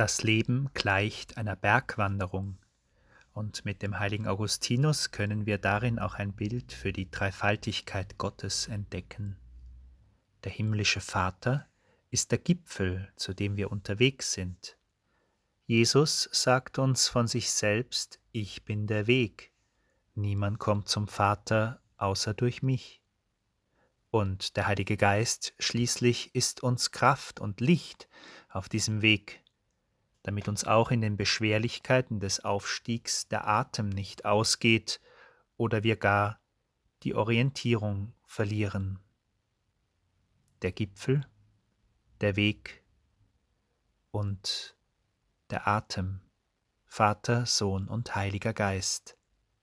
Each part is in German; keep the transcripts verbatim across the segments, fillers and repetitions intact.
Das Leben gleicht einer Bergwanderung, und mit dem heiligen Augustinus können wir darin auch ein Bild für die Dreifaltigkeit Gottes entdecken. Der himmlische Vater ist der Gipfel, zu dem wir unterwegs sind. Jesus sagt uns von sich selbst: Ich bin der Weg. Niemand kommt zum Vater außer durch mich. Und der Heilige Geist schließlich ist uns Kraft und Licht auf diesem Weg, damit uns auch in den Beschwerlichkeiten des Aufstiegs der Atem nicht ausgeht oder wir gar die Orientierung verlieren. Der Gipfel, der Weg und der Atem, Vater, Sohn und Heiliger Geist.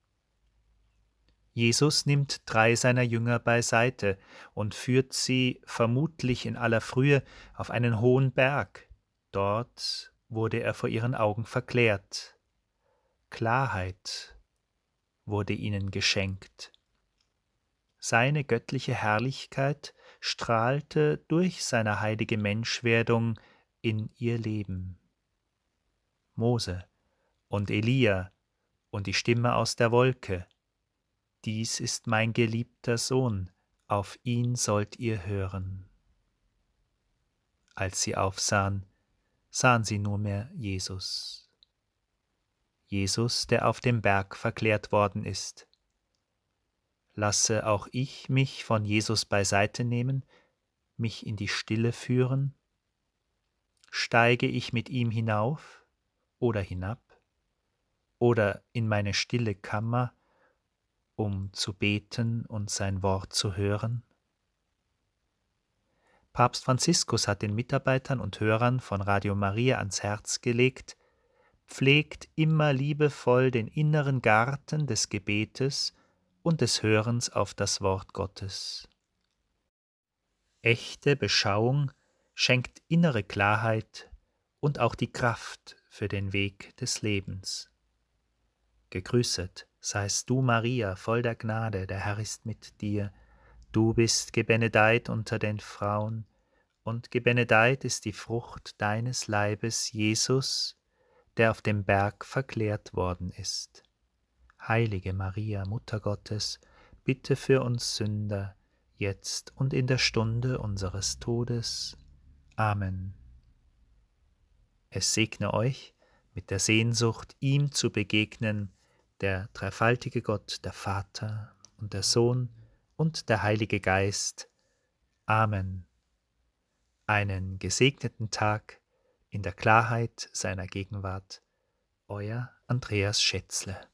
Jesus nimmt drei seiner Jünger beiseite und führt sie vermutlich in aller Frühe auf einen hohen Berg. Dort wurde er vor ihren Augen verklärt. Klarheit wurde ihnen geschenkt. Seine göttliche Herrlichkeit strahlte durch seine heilige Menschwerdung in ihr Leben. Mose und Elia und die Stimme aus der Wolke: Dies ist mein geliebter Sohn, auf ihn sollt ihr hören. Als sie aufsahen, sahen sie nur mehr Jesus. Jesus, der auf dem Berg verklärt worden ist. Lasse auch ich mich von Jesus beiseite nehmen, mich in die Stille führen? Steige ich mit ihm hinauf oder hinab oder in meine stille Kammer, um zu beten und sein Wort zu hören? Papst Franziskus hat den Mitarbeitern und Hörern von Radio Maria ans Herz gelegt: Pflegt immer liebevoll den inneren Garten des Gebetes und des Hörens auf das Wort Gottes. Echte Beschauung schenkt innere Klarheit und auch die Kraft für den Weg des Lebens. Gegrüßet seist du, Maria, voll der Gnade, der Herr ist mit dir. Du bist gebenedeit unter den Frauen, und gebenedeit ist die Frucht deines Leibes, Jesus, der auf dem Berg verklärt worden ist. Heilige Maria, Mutter Gottes, bitte für uns Sünder, jetzt und in der Stunde unseres Todes. Amen. Es segne euch mit der Sehnsucht, ihm zu begegnen, der dreifaltige Gott, der Vater und der Sohn und der Heilige Geist. Amen. Einen gesegneten Tag in der Klarheit seiner Gegenwart. Euer Andreas Schätzle.